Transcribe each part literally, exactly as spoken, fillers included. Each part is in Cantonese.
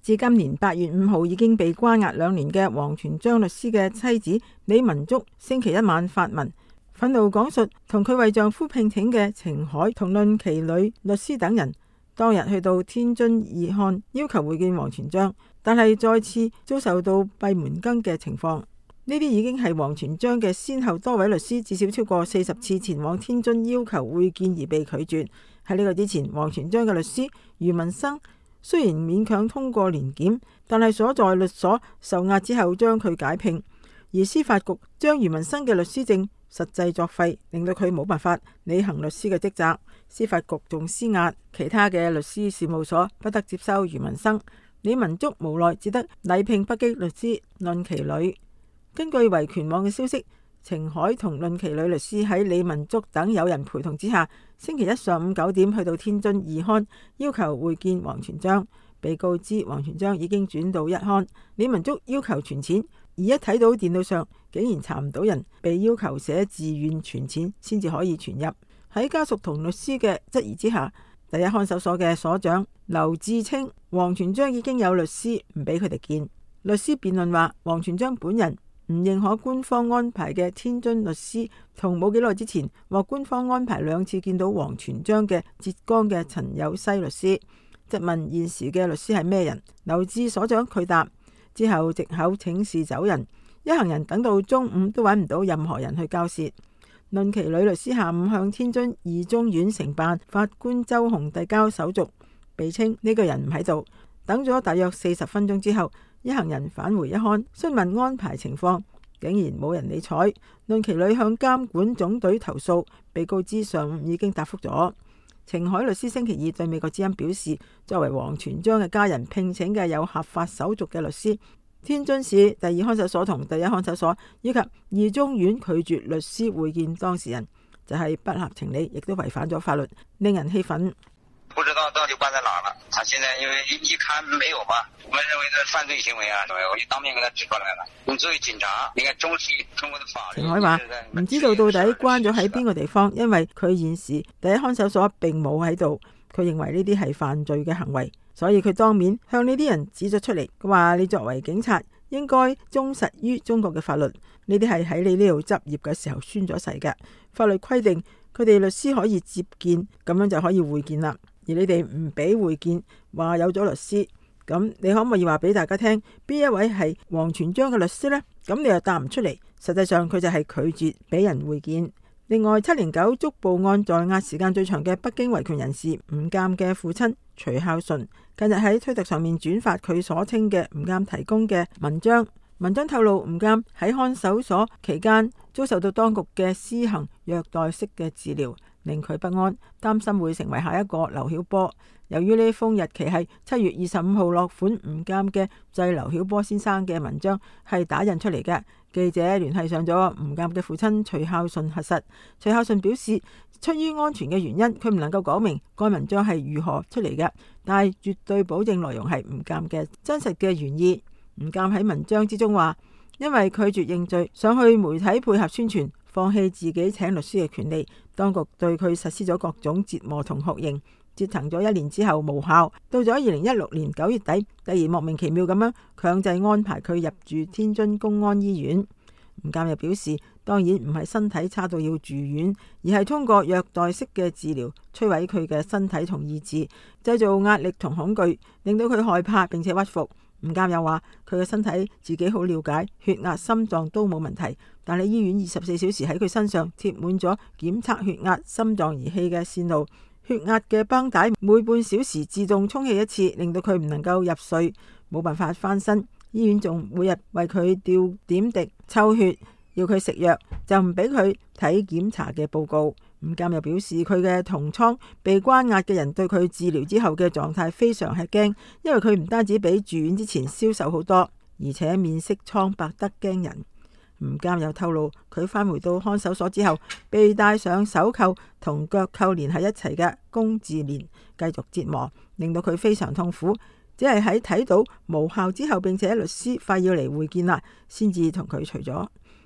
至今年八月五號已經被關押兩年嘅王全璋律師嘅妻子李文竹，星期一晚發文，憤怒講述同佢為丈夫聘請嘅程海同論其女律師等人當日去到天津義漢要求會見王全璋，但係再次遭受到閉門羹嘅情況。呢啲已經係王全璋嘅先後多位律師至少超過四十次前往天津要求會見而被拒絕。喺呢個之前，王全璋嘅律師余文生雖然勉強通過年檢，但係所在律所受壓之後將佢解聘，而司法局將余文生嘅律師證實際作廢，令到佢冇辦法履行律師嘅職責。司法局仲施壓，其他嘅律師事務所不得接收余文生，李文竹無奈只得禮聘北京律師論其女。根據維權網嘅消息，程海同論其女律師喺李文竹等友人陪同之下，星期一上午九點去到天津義漢要求會見王全璋。被告知王全璋已經轉到一漢，李文竹要求存錢，而一睇到電腦上竟然查唔到人，被要求寫自願存錢先至可以存入。喺家屬同律師嘅質疑之下，第一看守所嘅所長劉志清，王全璋已經有律師唔俾佢哋見。律師辯論話，王全璋本人唔認可官方安排嘅天津律師，同冇幾耐之前獲官方安排兩次見到王全璋嘅浙江嘅陳有西律師。質問現時嘅律師係咩人，劉志所長佢答，之後藉口請示走人，一行人等到中午都揾唔到任何人去交涉。論其女律師下午向天津二中院承辦法官周紅遞交手續，被稱呢個人唔喺度。等咗大約四十分鐘之後，一行人返回一漢詢問安排情況，竟然冇人理睬。論其女向監管總隊投訴，被告知上午已經答覆咗。程海律師星期二對美國之音表示，作為王全璋嘅家人聘請嘅有合法手續嘅律師，天津市第二看守所同第一看守所以及二中院拒絕律師會見當事人，就係不合情理，亦都違反咗法律，令人氣憤。 不知道到底關在哪了。他現在因為一一看沒有嘛，我們認為這犯罪行為啊，我就當面給他指出來了。你作為警察，應該重視中國的法律。 程海話唔知道到底關咗喺邊個地方，因為佢現時第一看守所並冇喺度。佢認為呢啲係犯罪嘅行為，所以佢當面向呢啲人指咗出嚟。佢話你作為警察，應該忠實於中國嘅法律。呢啲係喺你呢度執業嘅時候宣咗誓嘅。法律規定佢哋律師可以接見，咁樣就可以會見啦。而你哋唔俾會見，話有咗律師，咁你可唔可以話俾大家聽邊一位係王全璋嘅律師呢？咁你又答唔出嚟，實際上佢就係拒絕俾人會見。另外，七零九捉捕案在押時間最長嘅北京維權人士吳鑑嘅父親徐孝順，近日喺推特上面轉發佢所稱嘅吳鑑提供嘅文章。文章透露，吳鑑喺看守所期間遭受到當局嘅施行虐待式嘅治療，令佢不安，擔心會成為下一個劉曉波。由於呢封日期係七月二十五號落款吳鑑嘅致劉曉波先生嘅文章係打印出嚟嘅，記者聯繫上咗吳鑑嘅父親徐孝順核實。徐孝順表示，出於安全嘅原因，佢唔能夠講明該文章係如何出嚟嘅，但係絕對保證內容係吳鑑嘅真實嘅原意。吳鑑喺文章之中話，因為拒絕認罪，想去媒體配合宣傳，放棄自己請律師嘅權利，當局對佢實施咗各種折磨同酷刑，折騰咗一年之後無效，到咗二零一六年九月底，突然莫名其妙咁樣強制安排佢入住天津公安醫院。吳鑑又表示，當然唔係身體差到要住院，而係通過虐待式嘅治療摧毀佢嘅身體同意志，製造壓力同恐懼，令到佢害怕並且屈服。吳鑑又話佢嘅身體自己好了解，血壓、心臟都冇問題，但係醫院二十四小時喺佢身上貼滿咗檢測血壓、心臟儀器嘅線路，血壓嘅繃帶每半小時自動充氣一次，令到佢唔能夠入睡，冇辦法翻身。醫院仲每日為佢吊點滴、抽血，要佢食藥，就唔俾佢睇檢查嘅報告。吳鑑又表示，佢嘅同倉被關押嘅人對佢治療之後嘅狀態非常吃驚，因為佢唔單止比住院之前消瘦好多，而且面色蒼白得驚人。吳鑑又透露，佢返回到看守所之後，被戴上手銬同腳銬連喺一齊嘅工字鏈繼續折磨，令到佢非常痛苦。只係喺睇到無效之後，並且律師快要嚟會見啦，先至同佢除咗。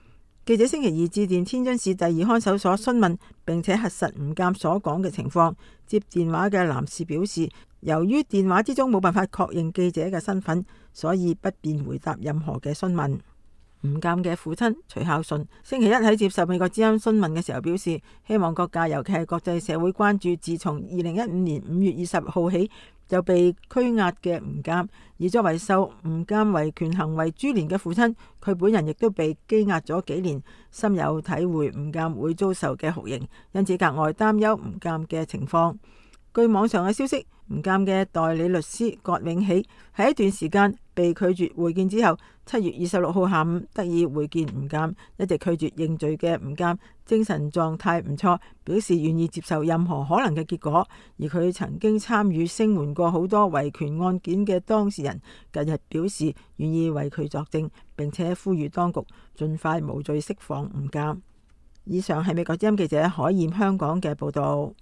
記者星期二致電天津市第二看守所詢問，並且核實吳鑑所講嘅情況。接電話嘅男士表示，由於電話之中冇辦法確認記者嘅身份，所以不便回答任何嘅詢問。吳鑑嘅父親徐孝順星期一喺接受美國之音詢問嘅時候表示，希望各界尤其係國際社會關注自從二零一五年五月二十號起就被拘押嘅吳鑑，而作為受吳鑑維權行為株連嘅父親，佢本人亦都被羈押咗幾年，深有體會吳鑑會遭受嘅酷刑，因此格外擔憂吳鑑嘅情況。據網上嘅消息，吳鑑嘅代理律師葛永喜喺一段時間被拒絕會見之後，七月二十六號下午得以會見吳鑑。一直拒絕認罪嘅吳鑑精神狀態唔錯，表示願意接受任何可能嘅結果。而佢曾經參與聲援過好多維權案件嘅當事人，近日表示願意為佢作證，並且呼籲當局盡快無罪釋放吳鑑。以上係美國之音記者海燕香港嘅報道。